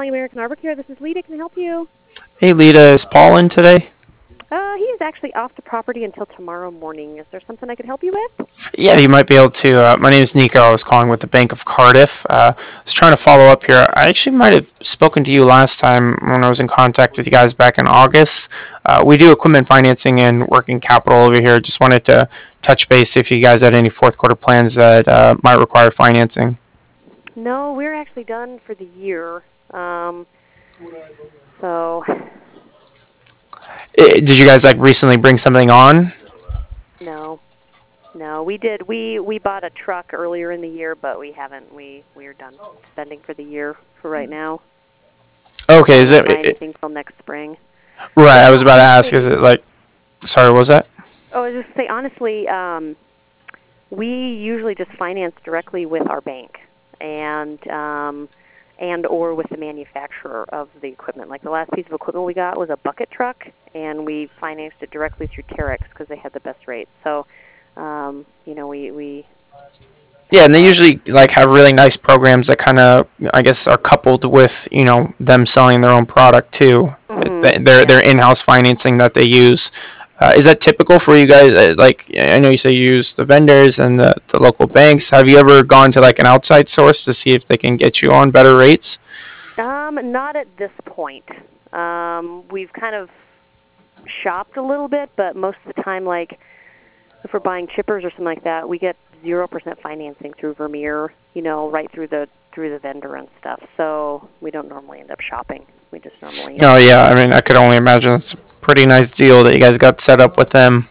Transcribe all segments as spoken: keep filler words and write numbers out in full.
calling American Arbor Care. This is Lita. Can I help you? Hey, Lita, is Paul in today? Uh, he is actually off the property until tomorrow morning. Is there something I could help you with? Yeah, you might be able to. Uh, my name is Nico. I was calling with the Bank of Cardiff. Uh, I was trying to follow up here. I actually might have spoken to you last time when I was in contact with you guys back in August. Uh, we do equipment financing and working capital over here. Just wanted to touch base if you guys had any fourth quarter plans that uh, might require financing. No, we're actually done for the year. Um, so... I- Did you guys like recently bring something on? No. No, we did. We we bought a truck earlier in the year, but we haven't. We we are done spending for the year for right now. Okay, is Don't it, buy it anything till next spring. right? I was about to ask. Is it like? Sorry, what was that? Oh, I was just say honestly, um, we usually just finance directly with our bank, and um, and or with the manufacturer of the equipment. Like the last piece of equipment we got was a bucket truck, and we financed it directly through Terex because they had the best rates. So, um, you know, we we. Yeah, and they usually like have really nice programs that kind of, I guess, are coupled with you know them selling their own product too. Mm-hmm. Their Yeah. their in-house financing that they use. Uh, is that typical for you guys? Uh, Like, I know you say you use the vendors and the, the local banks. Have you ever gone to like an outside source to see if they can get you on better rates? Um, not at this point. Um, we've kind of shopped a little bit, but most of the time, like if we're buying chippers or something like that, we get zero percent financing through Vermeer. You know, right through the through the vendor and stuff. So we don't normally end up shopping. We just normally. Oh yeah, I mean, I could only imagine it's a pretty nice deal that you guys got set up with them.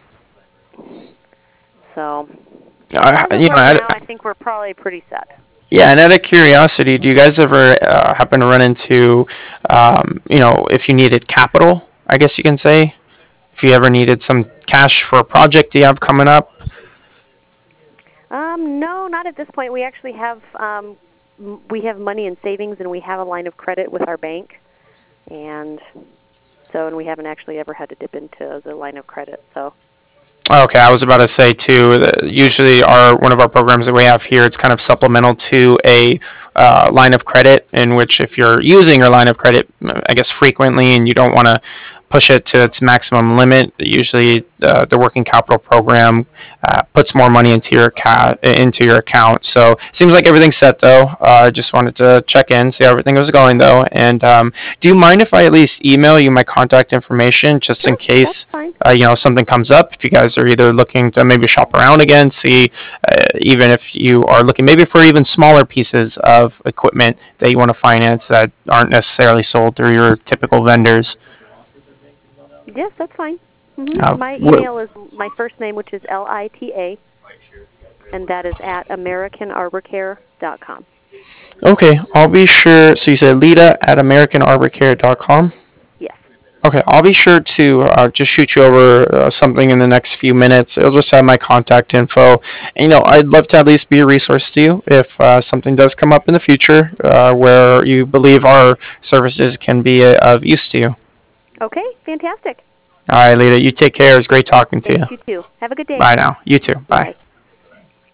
So, I, as of you know, right I, now, I think we're probably pretty set. Yeah, and out of curiosity, do you guys ever uh, happen to run into, um, you know, if you needed capital, I guess you can say, if you ever needed some cash for a project you have coming up? Um, no, not at this point. We actually have um, m- we have money in savings, and we have a line of credit with our bank, and so and we haven't actually ever had to dip into the line of credit. So. Okay, I was about to say too. That usually, our one of our programs that we have here, it's kind of supplemental to a uh, line of credit. In which, if you're using your line of credit, I guess frequently, and you don't want to push it to its maximum limit, usually uh, the working capital program uh, puts more money into your ca- into your account. So it seems like everything's set though. I uh, just wanted to check in, see how everything was going though. And um, do you mind if I at least email you my contact information just in Sure, that's case fine. uh, you know something comes up? If you guys are either looking to maybe shop around again, see uh, even if you are looking maybe for even smaller pieces of equipment that you want to finance that aren't necessarily sold through your typical vendors. Yes, that's fine. hmm Uh, My wh- email is my first name, which is L I T A, and that is at american arbor care dot com. okay, I'll be sure. So you said Lita at american arbor care dot com. Yes. Okay, I'll be sure to uh, just shoot you over uh, something in the next few minutes. It'll just have my contact info. And, you know, I'd love to at least be a resource to you if uh, something does come up in the future uh, where you believe our services can be uh, of use to you. Okay, fantastic. All right, Lita, you take care. It was great talking to you. Thanks, you too. Have a good day. Bye now. You too. Bye. Bye.